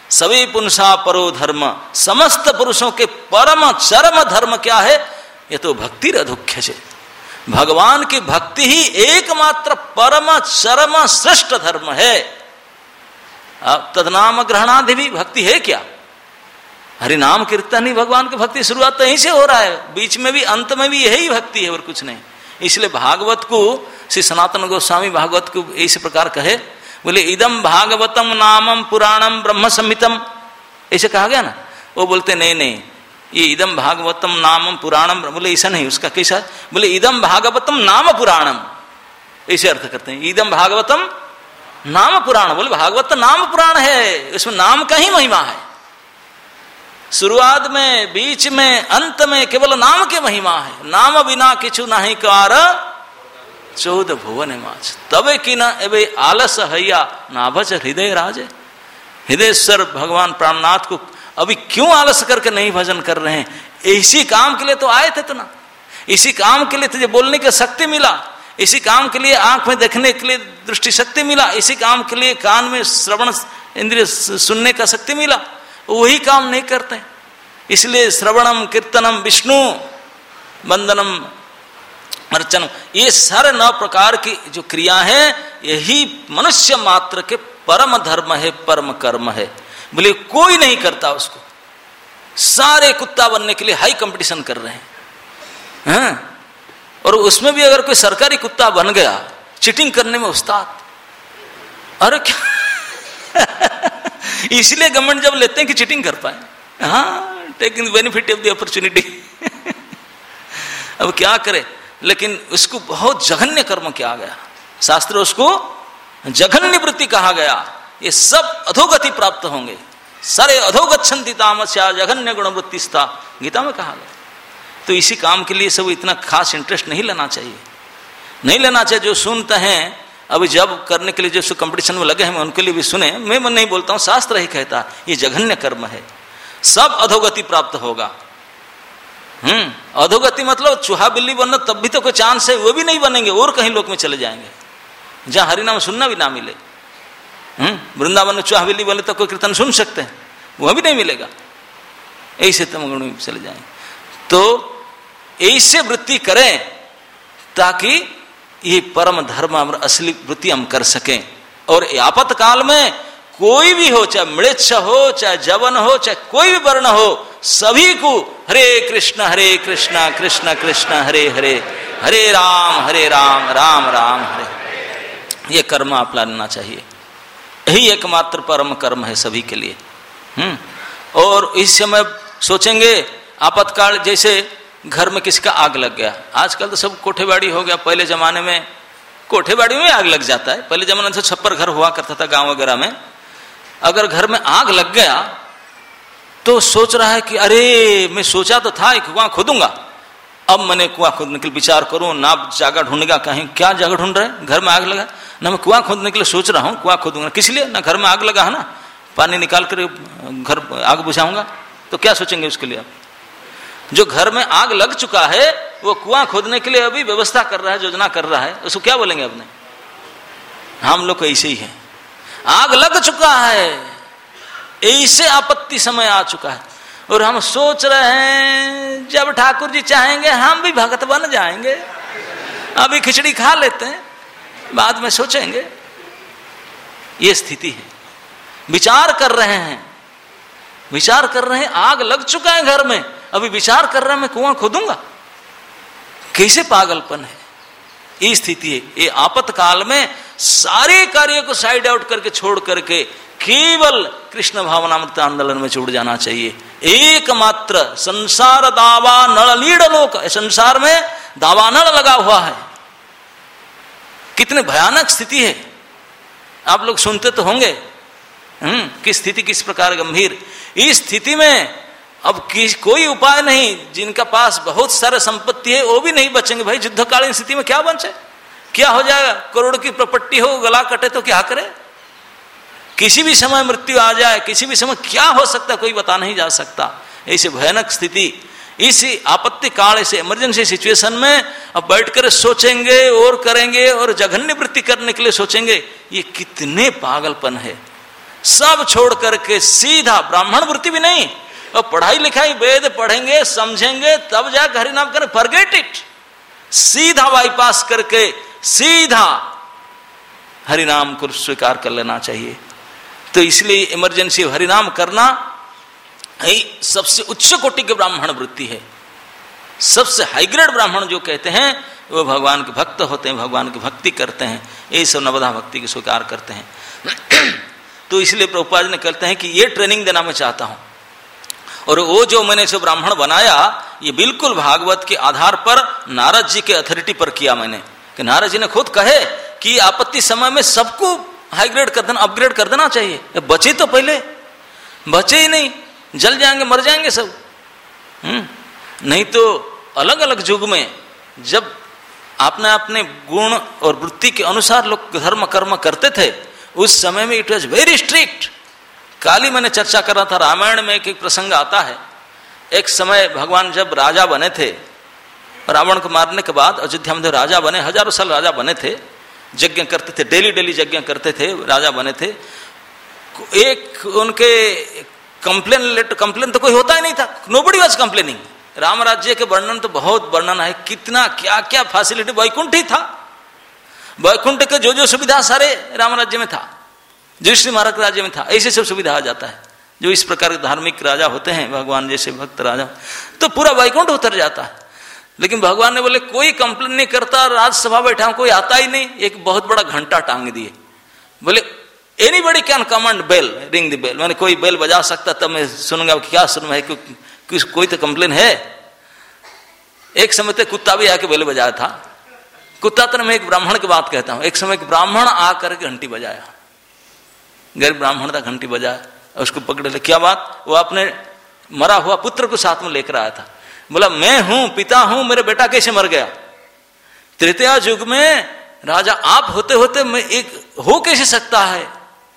सभी पुंसा परो धर्म, समस्त पुरुषों के परम चरम धर्म क्या है? ये तो भक्ति रधुख्य से, भगवान की भक्ति ही एकमात्र परम चरम श्रेष्ठ धर्म है। अब तदनाम ग्रहणादि भी भक्ति है क्या? हरि नाम कीर्तन ही भगवान की भक्ति, शुरुआत तो यहीं से हो रहा है, बीच में भी अंत में भी यही भक्ति है और कुछ नहीं। इसलिए भागवत को श्री सनातन गोस्वामी भागवत को इस प्रकार कहे, बोले इदम भागवतम नामम पुराणम ब्रह्म संहितम, ऐसे कहा गया ना। वो बोलते नहीं नहीं, ये इदम भागवतम नामम पुराणम, बोले ऐसा नहीं, उसका कैसा? बोले इदम भागवतम नाम पुराणम, ऐसे अर्थ करते हैं। इदम भागवतम नाम पुराण, बोले भागवत नाम पुराण है, इसमें नाम का ही महिमा है। शुरुआत में, बीच में, अंत में केवल नाम के महिमा है। नाम बिना किछु नहीं कार चौदह भुवन माच, तबे कि न एबे आलस हैया नाभज हृदय राजे। हृदयेश्वर भगवान प्राणनाथ को अभी क्यों आलस करके नहीं भजन कर रहे हैं? इसी काम के लिए तो आए थे तो ना, इसी काम के लिए तुझे बोलने की शक्ति मिला, इसी काम के लिए आंख में देखने के लिए दृष्टि शक्ति मिला, इसी काम के लिए कान में श्रवण इंद्रिय सुनने का शक्ति मिला, वही काम नहीं करते। इसलिए श्रवणम कीर्तनम विष्णु वंदनम अर्चनम, ये सारे नौ प्रकार की जो क्रिया है यही मनुष्य मात्र के परम धर्म है, परम कर्म है। बोले कोई नहीं करता उसको, सारे कुत्ता बनने के लिए हाई कंपटीशन कर रहे हैं, हैं? और उसमें भी अगर कोई सरकारी कुत्ता बन गया, चीटिंग करने में उस्ताद, अरे क्या इसलिए गवर्नमेंट जब लेते हैं कि चीटिंग कर पाए, हाँ, taking benefit of the opportunity अब क्या करे, लेकिन उसको बहुत जघन्य कर्म किया गया, शास्त्र उसको जघन्य वृत्ति कहा गया। ये सब अधोगति प्राप्त होंगे, सारे अधोगच्छन्ति तामस्या जघन्य गुण वृत्तिस्था, गीता में कहा गया। तो इसी काम के लिए सब इतना खास इंटरेस्ट नहीं लेना चाहिए, नहीं लेना चाहिए। जो सुनते हैं अभी जब करने के लिए जो कंपटीशन में लगे हैं उनके लिए भी सुने, मैं मन नहीं बोलता हूँ, शास्त्र ही कहता ये जघन्य कर्म है, सब अधोगति प्राप्त होगा। हम्म अधोगति मतलब चूहा बिल्ली बनना तब भी तो कोई चांस है, वो भी नहीं बनेंगे और कहीं लोक में चले जाएंगे जहां हरिनाम सुनना भी ना मिले। हम्म वृंदावन में चूहा बिल्ली बने तो कोई कीर्तन सुन सकते हैं, वह भी नहीं मिलेगा, ऐसे तमगुण में चले जाएंगे। तो ऐसे वृत्ति करें ताकि ये परम धर्म और असली वृत्ति हम कर सकें। और आपात काल में कोई भी हो, चाहे मृच्छ हो, चाहे जवन हो, चाहे कोई भी वर्ण हो, सभी को हरे कृष्ण हरे कृष्ण कृष्ण कृष्ण हरे हरे, हरे राम हरे राम राम राम हरे, ये कर्म अपना लेना चाहिए। यही एकमात्र परम कर्म है सभी के लिए। हम्म और इस समय सोचेंगे आपातकाल, जैसे घर में किसका आग लग गया, आजकल तो सब कोठेबाड़ी हो गया, पहले जमाने में कोठेबाड़ी में आग लग जाता है, पहले जमाने में छप्पर घर हुआ करता था गांव वगैरह में। अगर घर में आग लग गया तो सोच रहा है कि अरे मैं सोचा तो था कुआं खोदूंगा, अब मैंने कुआं खोदने के लिए विचार करूं ना, जगह ढूंढेगा कहीं, क्या जगह ढूंढ रहे हैं, घर में आग लगा ना, मैं कुआं खोदने के लिए सोच रहा हूँ, कुआं खोदूंगा किस लिए ना, घर में आग लगा है ना, पानी निकाल कर घर आग बुझाऊंगा, तो क्या सोचेंगे उसके लिए आप? जो घर में आग लग चुका है वो कुआं खोदने के लिए अभी व्यवस्था कर रहा है, योजना कर रहा है, उसको क्या बोलेंगे अपने? हम लोग को ऐसे ही है, आग लग चुका है, ऐसे आपत्ति समय आ चुका है और हम सोच रहे हैं जब ठाकुर जी चाहेंगे हम भी भगत बन जाएंगे, अभी खिचड़ी खा लेते हैं, बाद में सोचेंगे। ये स्थिति है, विचार कर रहे हैं, विचार कर रहे हैं, आग लग चुका है घर में, अभी विचार कर रहा है मैं कुआं खोदूंगा, कैसे पागलपन है, ये स्थिति है। ये आपातकाल में सारे कार्य को साइड आउट करके छोड़ करके केवल कृष्ण भावनामृत आंदोलन में जुड़ जाना चाहिए। एकमात्र संसार दावा नल लीड लोक, संसार में दावा नल लगा हुआ है, कितने भयानक स्थिति है, आप लोग सुनते तो होंगे हम्म कि स्थिति किस प्रकार गंभीर। इस स्थिति में अब किस कोई उपाय नहीं, जिनका पास बहुत सारे संपत्ति है वो भी नहीं बचेंगे। भाई युद्धकालीन स्थिति में क्या बचे, क्या हो जाएगा, करोड़ की प्रॉपर्टी हो, गला कटे तो क्या करे, किसी भी समय मृत्यु आ जाए, किसी भी समय क्या हो सकता है कोई बता नहीं जा सकता। ऐसी भयानक स्थिति, इस आपत्ति काल, ऐसे इमरजेंसी सिचुएशन में अब बैठकर सोचेंगे और करेंगे और जघन्य वृत्ति करने के लिए सोचेंगे, ये कितने पागलपन है। सब छोड़ करके सीधा ब्राह्मण वृत्ति भी नहीं, और पढ़ाई लिखाई वेद पढ़ेंगे समझेंगे तब जाकर हरि नाम करें, फॉरगेट इट। सीधा बाईपास करके सीधा हरि नाम को स्वीकार कर लेना चाहिए। तो इसलिए इमरजेंसी हरि नाम करना ही सबसे उच्च कोटि के ब्राह्मण वृत्ति है। सबसे हाई ग्रेड ब्राह्मण जो कहते हैं वो भगवान के भक्त होते हैं, भगवान की भक्ति करते हैं, ये सब नवधा भक्ति की स्वीकार करते हैं। तो इसलिए प्रभुपाद ने कहते हैं कि ये ट्रेनिंग देना मैं चाहता हूं। और वो जो मैंने इसे ब्राह्मण बनाया ये बिल्कुल भागवत के आधार पर नारद जी के अथॉरिटी पर किया मैंने, कि नारद जी ने खुद कहे कि आपत्ति समय में सबको हाईग्रेड कर देना, अपग्रेड कर देना चाहिए। बचे तो पहले, बचे ही नहीं, जल जाएंगे मर जाएंगे सब। हम्म नहीं तो अलग अलग युग में जब आपने अपने गुण और वृत्ति के अनुसार लोग धर्म कर्म करते थे उस समय में इट वॉज वेरी स्ट्रिक्ट। काली मैंने चर्चा कर रहा था, रामायण में एक, एक प्रसंग आता है। एक समय भगवान जब राजा बने थे, रावण को मारने के बाद अयोध्या में राजा बने, हजारों साल राजा बने थे, यज्ञ करते थे, डेली डेली यज्ञ करते थे, राजा बने थे। एक उनके कंप्लेन लेटर, कंप्लेन तो कोई होता ही नहीं था, नोबडी वाज कंप्लेनिंग। राम राज्य के वर्णन तो बहुत वर्णन है, कितना क्या क्या फैसिलिटी, वैकुंठ ही था, वैकुंठ के जो जो सुविधा सारे राम राज्य में था, जो श्री महाराज राज्य में था, ऐसे सब सुविधा आ जाता है। जो इस प्रकार के धार्मिक राजा होते हैं, भगवान जैसे भक्त राजा, तो पूरा वैकुंठ उतर जाता है। लेकिन भगवान ने बोले कोई कंप्लेन नहीं करता, राज्यसभा बैठा कोई आता ही नहीं, एक बहुत बड़ा घंटा टांग दिए, बोले anybody can command bell, ring the bell, मैंने कोई बेल बजा सकता तब मैं सुनूंगा, क्या सुनूंगा है, कि कोई तो कंप्लेन है। एक समय तक कुत्ता भी आके बेल बजाया था, कुत्ता तो मैं एक ब्राह्मण की बात कहता हूं, एक समय एक ब्राह्मण आकर के घंटी बजाया, गरीब ब्राह्मण था, घंटी बजाया, उसको पकड़ ले, क्या बात, वो अपने मरा हुआ पुत्र को साथ में लेकर आया था, बोला मैं हूं पिता हूं, मेरे बेटा कैसे मर गया। तृतीया युग में राजा आप होते होते मैं एक हो कैसे सकता है,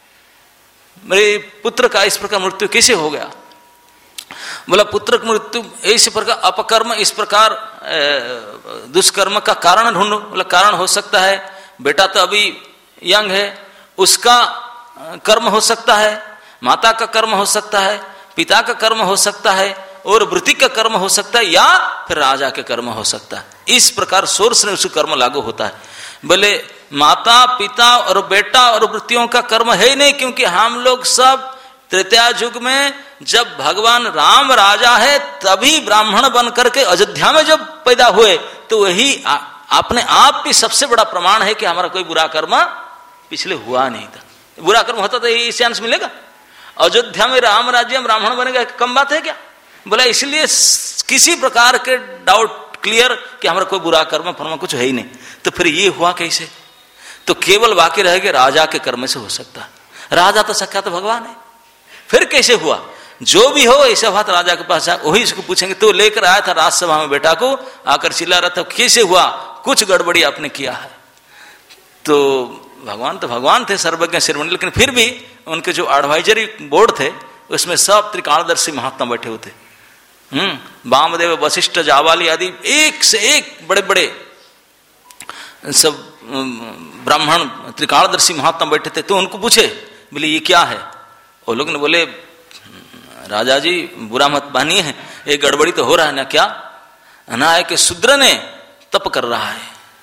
मेरे पुत्र का इस प्रकार मृत्यु कैसे हो गया। बोला पुत्र की मृत्यु इस प्रकार अपकर्म, इस प्रकार दुष्कर्म का कारण ढूंढो। बोला कारण हो सकता है बेटा तो अभी यंग है, उसका कर्म हो सकता है, माता का कर्म हो सकता है, पिता का कर्म हो सकता है, और वृत्ति का कर्म हो सकता है, या फिर राजा के कर्म हो सकता है। इस प्रकार सोर्स में उसका कर्म लागू होता है। बोले माता पिता और बेटा और वृत्तियों का कर्म है ही नहीं, क्योंकि हम लोग सब तृतीया युग में जब भगवान राम राजा है तभी ब्राह्मण बन करके अयोध्या में जब पैदा हुए, तो वही अपने आप भी सबसे बड़ा प्रमाण है कि हमारा कोई बुरा कर्म पिछले हुआ नहीं था। बुरा कर्म होता तो यही चांस मिलेगा। अयोध्या में राम राज्य में ब्राह्मण बनेगा, कम बात है क्या। बोला इसलिए किसी प्रकार के डाउट क्लियर कि हमारा कोई बुरा कर्म फर्म कुछ है ही नहीं। तो फिर ये हुआ कैसे, तो केवल बाकी रहेगा राजा के कर्म से हो सकता है। राजा तो सख्या तो भगवान है, फिर कैसे हुआ। जो भी हो ऐसा बात राजा के पास जाए, वही इसको पूछेंगे तो लेकर आया था राज्यसभा में बेटा को, आकर चिल्ला रहा था कैसे हुआ, कुछ गड़बड़ी आपने किया है। तो भगवान तो भगवान थे, सर्वज्ञ शिरोमणि, लेकिन फिर भी उनके जो एडवाइजरी बोर्ड थे उसमें सब त्रिकालदर्शी महात्मा बैठे हुए थे। हम्म वामदेव वशिष्ठ जावाली आदि एक से एक बड़े बड़े सब ब्राह्मण त्रिकालदर्शी महात्मा बैठे थे। तो उनको पूछे बोले ये क्या है, वो लोग ने बोले राजा जी बुरा मत मानिए है, ये गड़बड़ी तो हो रहा है ना। क्या ना है कि शूद्र ने तप कर रहा है।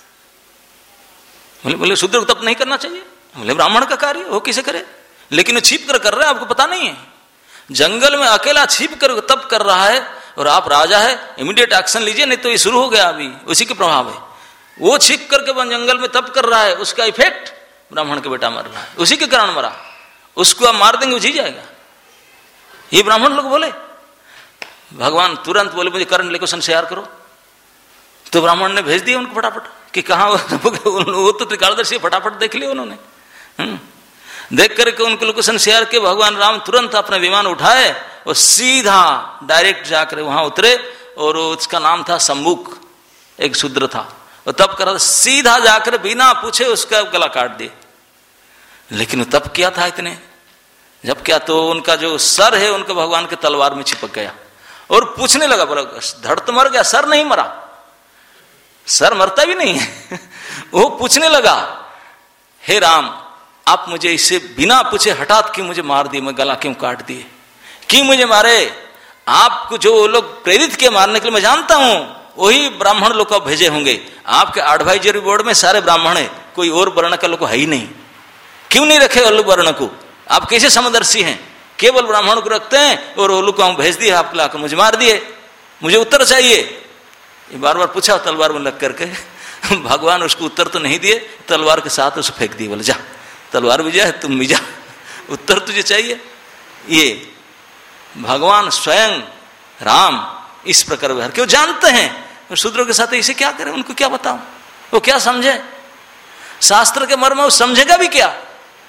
बोले बोले शूद्र को तप नहीं करना चाहिए। बोले ब्राह्मण का कार्य वो किसे करे, लेकिन छिप कर कर रहा है, आपको पता नहीं है। जंगल में अकेला छिप कर तप कर रहा है और आप राजा है, इमीडिएट एक्शन लीजिए, नहीं तो ये शुरू हो गया, अभी उसी के प्रभाव है। वो छिप करके जंगल में तप कर रहा है, उसका इफेक्ट ब्राह्मण का बेटा मर रहा है, उसी के कारण मरा, उसको आप मार देंगे वो जी जाएगा। ये ब्राह्मण लोग बोले, भगवान तुरंत बोले मुझे कर्ण लेकर शेयर करो। तो ब्राह्मण ने भेज दिया उनको फटाफट कि कहा वो तो त्रिकालदर्शी, फटाफट देख लिया उन्होंने। देख करके उनको लोकेशन शेयर के भगवान राम तुरंत अपना विमान उठाए और सीधा डायरेक्ट जाकर वहां उतरे, और उसका नाम था सम्मुख, एक शूद्र था, और तब कर सीधा जाकर बिना पूछे उसका गला काट दिए। लेकिन तब क्या था इतने, जब क्या तो उनका जो सर है उनका भगवान के तलवार में चिपक गया और पूछने लगा, बोला धड़ तो मर गया, सर नहीं मरा, सर मरता भी नहीं है। वो पूछने लगा हे राम आप मुझे इससे बिना पूछे हठात क्यों मुझे मार दिए, मैं गला क्यों काट दिए, क्यों मुझे मारे? आपको जो लोग प्रेरित किए मारने के लिए मैं जानता हूं, वही ब्राह्मण लोग को भेजे होंगे। आपके एडवाइजरी बोर्ड में सारे ब्राह्मण है, कोई और वर्ण का लोग है ही नहीं। क्यों नहीं रखे ओलू वर्ण को? आप कैसे समदर्शी हैं? केवल ब्राह्मण को रखते हैं और ओलू को हम भेज दिए, आप लाकर मुझे मार दिए, मुझे उत्तर चाहिए। ये बार बार पूछा तलवार में लग करके। भगवान उसको उत्तर तो नहीं दिए, तलवार के साथ उसको फेंक दिए, बोले जा तलवार भी जा, तुम भी जा, उत्तर तुझे चाहिए। ये भगवान स्वयं राम इस प्रकार व्यवहार क्यों जानते हैं। शूद्रों के साथ इसे क्या करें, उनको क्या बताऊं, वो क्या समझे? शास्त्र के मर्म वो समझेगा भी क्या?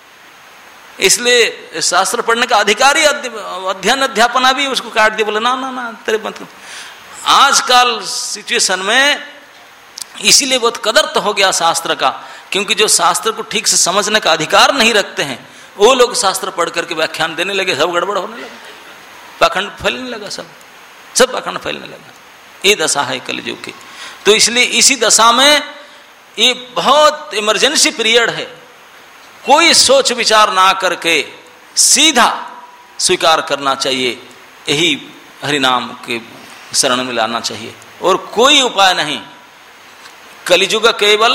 इसलिए शास्त्र पढ़ने का अधिकारी अध्ययन अध्यापना भी उसको काट दिया, बोले ना ना ना तेरे मत। आजकल सिचुएशन में इसीलिए बहुत कदर हो गया शास्त्र का, क्योंकि जो शास्त्र को ठीक से समझने का अधिकार नहीं रखते हैं वो लोग शास्त्र पढ़ करके व्याख्यान देने लगे, सब गड़बड़ होने लगा, पाखंड फैलने लगा, सब सब पाखंड फैलने लगा। ये दशा है कलयुग की। तो इसलिए इसी दशा में ये बहुत इमरजेंसी पीरियड है। कोई सोच विचार ना करके सीधा स्वीकार करना चाहिए, यही हरिनाम के शरण में लाना चाहिए, और कोई उपाय नहीं। कलिजुग केवल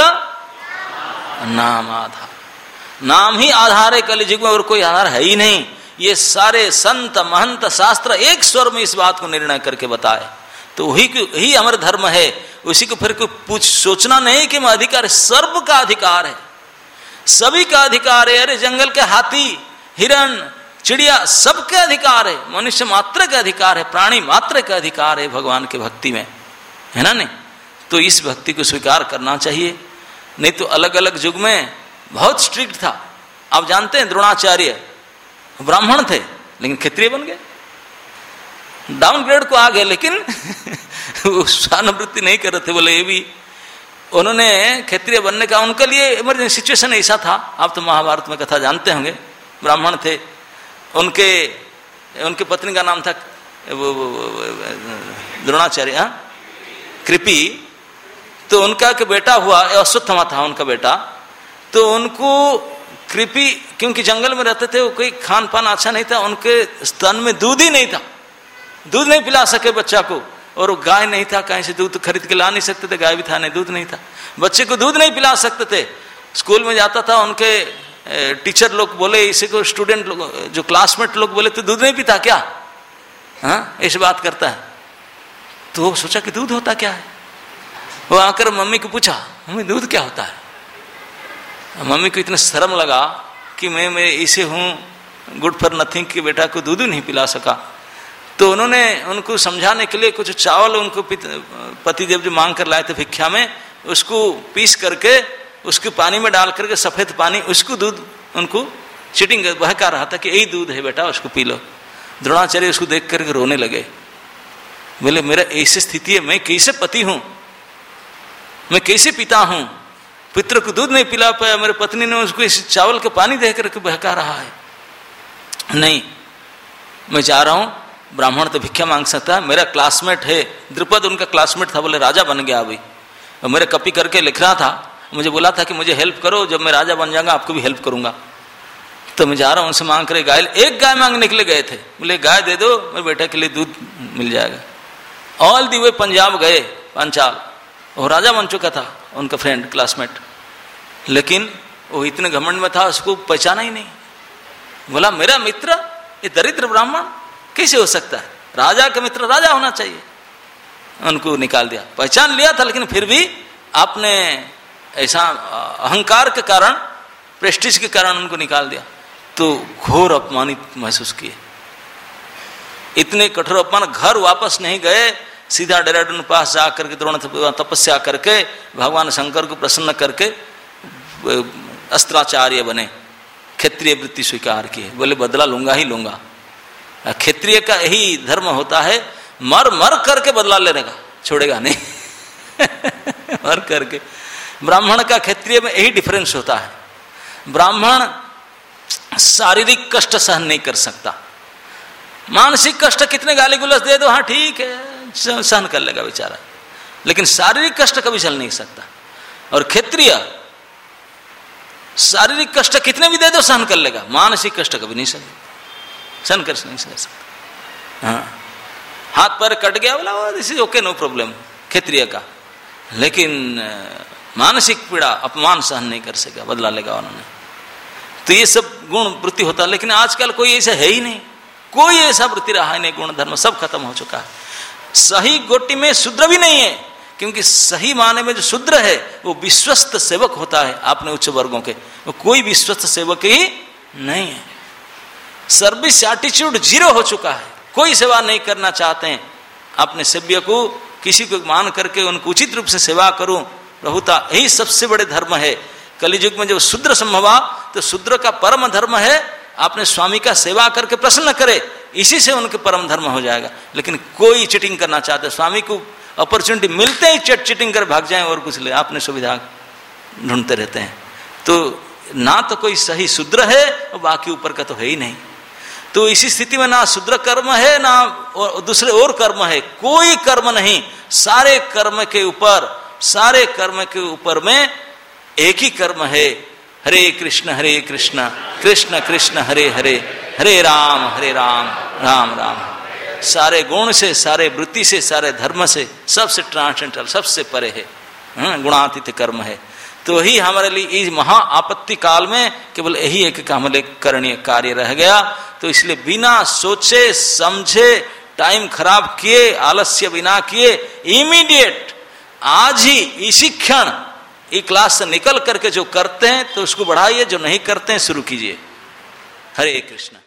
नाम आधार, नाम ही आधार है कलिजुग में, और कोई आधार है ही नहीं। ये सारे संत महंत शास्त्र एक स्वर में इस बात को निर्णय करके बताए, तो वही ही हमारा धर्म है। उसी को फिर कोई पूछ सोचना नहीं कि मैं अधिकार, सर्व का अधिकार है, सभी का अधिकार है। अरे जंगल के हाथी, हिरण, चिड़िया, सबके अधिकार है। मनुष्य मात्र का अधिकार है, प्राणी मात्र का अधिकार है भगवान के भक्ति में, है ना नहीं? तो इस भक्ति को स्वीकार करना चाहिए। नहीं तो अलग अलग युग में बहुत स्ट्रिक्ट था। आप जानते हैं द्रोणाचार्य ब्राह्मण थे लेकिन क्षत्रिय बन गए, डाउनग्रेड को आ गए, लेकिन वो स्वानुभूति नहीं कर रहे थे। बोले ये भी उन्होंने क्षत्रिय बनने का, उनके लिए इमरजेंसी सिचुएशन ऐसा था। आप तो महाभारत में कथा जानते होंगे। ब्राह्मण थे, उनके उनके पत्नी का नाम था वो, वो, वो, द्रोणाचार्य, हाँ कृपि। तो उनका के बेटा हुआ, अश्वत्थामा था उनका बेटा। तो उनको कृपि, क्योंकि जंगल में रहते थे, वो कोई खान पान अच्छा नहीं था, उनके स्तन में दूध ही नहीं था, दूध नहीं पिला सके बच्चा को। और वो गाय नहीं था, कहीं से दूध खरीद के ला नहीं सकते थे, गाय भी था नहीं, दूध नहीं था, बच्चे को दूध नहीं पिला सकते थे। स्कूल में जाता था, उनके टीचर लोग बोले, इसी को स्टूडेंट लोग, जो क्लासमेट लोग बोले, तो दूध नहीं पीता क्या, हाँ ऐसी बात करता है। तो वो सोचा कि दूध होता क्या है। वो आकर मम्मी को पूछा, मम्मी दूध क्या होता है। मम्मी को इतना शर्म लगा कि मैं मैं इसे हूँ गुड फॉर नथिंग के बेटा को दूध नहीं पिला सका। तो उन्होंने उनको समझाने के लिए कुछ चावल उनको पतिदेव जो मांग कर लाए थे भिक्षा में, उसको पीस करके उसके पानी में डाल करके सफेद पानी, उसको दूध उनको चिटिंग बहका रहा था कि यही दूध है बेटा, उसको पी लो। द्रोणाचार्य उसको देख करके रोने लगे, बोले मेरा ऐसी स्थिति है, मैं कैसे पति हूं, मैं कैसे पिता हूं, पुत्र को दूध नहीं पिला पाया, मेरे पत्नी ने उसको इस चावल के पानी दे करके बहका रहा है। नहीं, मैं जा रहा हूं, ब्राह्मण तो भिक्षा मांग सकता है। मेरा क्लासमेट है द्रुपद, उनका क्लासमेट था, बोले राजा बन गया अभी, और मेरे कॉपी करके लिख रहा था, मुझे बोला था कि मुझे हेल्प करो, जब मैं राजा बन जाऊंगा आपको भी हेल्प करूंगा। तो मैं जा रहा हूं, उनसे मांग करे गाय, एक गाय मांगने के लिए गए थे, बोले गाय दे दो, मेरे बेटे के लिए दूध मिल जाएगा। ऑल दी वे पंजाब गए, पंचाल, और राजा बन चुका था उनका फ्रेंड क्लासमेट, लेकिन वो इतने घमंड में था, उसको पहचाना ही नहीं। बोला मेरा मित्र ये दरिद्र ब्राह्मण कैसे हो सकता है, राजा का मित्र राजा होना चाहिए। उनको निकाल दिया, पहचान लिया था, लेकिन फिर भी आपने ऐसा अहंकार के कारण, प्रेस्टीज के कारण उनको निकाल दिया। तो घोर अपमानित महसूस किए, इतने कठोर अपमान। घर वापस नहीं गए, सीधा डेराडून पास जा करके द्रोण तपस्या करके भगवान शंकर को प्रसन्न करके अस्त्राचार्य बने, क्षत्रिय वृत्ति स्वीकार किए, बोले बदला लूंगा ही लूंगा। क्षत्रिय का यही धर्म होता है, मर मर करके बदला लेने का, छोड़ेगा नहीं मर करके। ब्राह्मण का क्षत्रिय में यही डिफरेंस होता है। ब्राह्मण शारीरिक कष्ट सहन नहीं कर सकता, मानसिक कष्ट कितने गाली गुलस दे दो, हाँ ठीक है सहन कर लेगा बेचारा, लेकिन शारीरिक कष्ट कभी झेल नहीं सकता। और क्षत्रिय शारीरिक कष्ट कितने भी दे दो सहन कर लेगा, मानसिक कष्ट कभी नहीं सहन सहन कर नहीं सकता। हाँ, हाथ पैर कट गया बोला this is okay, no problem क्षत्रिय का, लेकिन मानसिक पीड़ा अपमान सहन नहीं कर सकेगा, बदला लेगा उन्होंने। तो ये सब गुण वृत्ति होता है, लेकिन आजकल कोई ऐसा है ही नहीं, कोई ऐसा वृत्ति रहा ही नहीं, गुण धर्म सब खत्म हो चुका है। सही गोटी में शूद्र भी नहीं है, क्योंकि सही माने में जो शूद्र है वो विश्वस्त सेवक होता है अपने उच्च वर्गों के, वो कोई विश्वस्त सेवक ही नहीं है। सर्विस एटीट्यूड जीरो हो चुका है, कोई सेवा नहीं करना चाहते हैं अपने सेव्य को, किसी को मान करके उनको उचित रूप से सेवा करूं, प्रभुता यही सबसे बड़े धर्म है। कलियुग में जब शूद्र संभवा तो शूद्र का परम धर्म है अपने स्वामी का सेवा करके प्रसन्न करे, इसी से उनके परम धर्म हो जाएगा। लेकिन कोई चीटिंग करना चाहते, स्वामी को अपॉर्चुनिटी मिलते ही चट चीटिंग कर भाग जाए और कुछ ले अपने सुविधा ढूंढते रहते हैं। तो ना तो कोई सही शूद्र है और बाकी ऊपर का तो है ही नहीं। तो इसी स्थिति में ना शूद्र कर्म है ना और दूसरे और कर्म है, कोई कर्म नहीं। सारे कर्म के ऊपर सारे कर्म के ऊपर में एक ही कर्म है, हरे कृष्ण हरे कृष्ण कृष्ण कृष्ण हरे हरे, हरे राम हरे राम राम राम। सारे गुण से, सारे वृत्ति से, सारे धर्म से, सबसे ट्रांसेंडेंटल, सबसे परे है, गुणातीत कर्म है। तो ही हमारे लिए इस महा आपत्ति काल में केवल यही एक हमारे करणीय कार्य रह गया। तो इसलिए बिना सोचे समझे, टाइम खराब किए, आलस्य बिना किए, इमीडिएट आज ही इसी क्षण ये क्लास से निकल करके जो करते हैं तो उसको बढ़ाइए, जो नहीं करते हैं शुरू कीजिए। हरे कृष्ण।